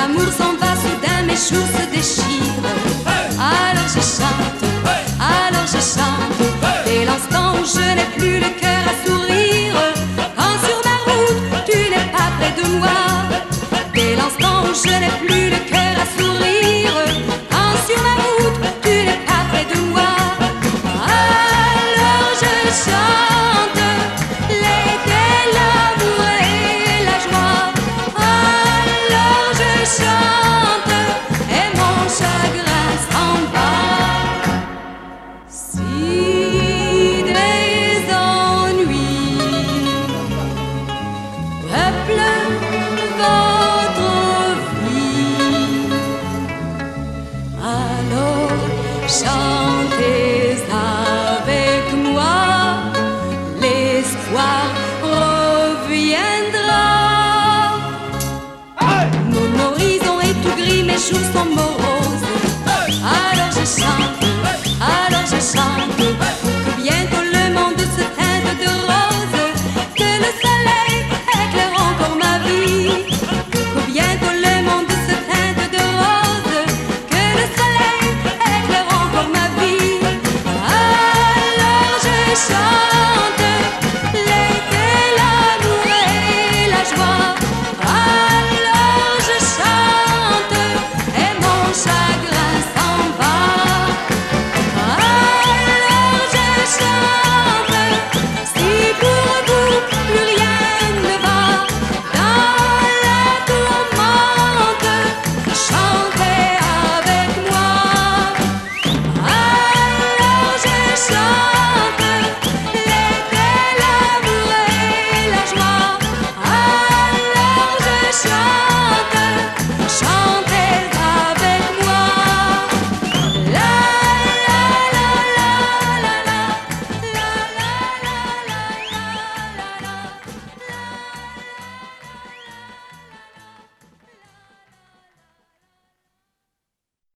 L'amour s'en va, soudain mes jours se déchirent. Alors je chante, alors je chante. Dès l'instant où je n'ai plus le cœur à sourire, quand sur ma route tu n'es pas près de moi. Dès l'instant où je n'ai plus le cœur à sourire, quand sur ma route tu n'es pas près de moi. Alors je chante l'été, l'amour et la joie. Alors je chante et mon chagrin s'en va. Si des ennuis peuplent votre vie, alors chantez avec moi, l'espoir reviendra. Mon horizon est tout gris, mes jours sont morts.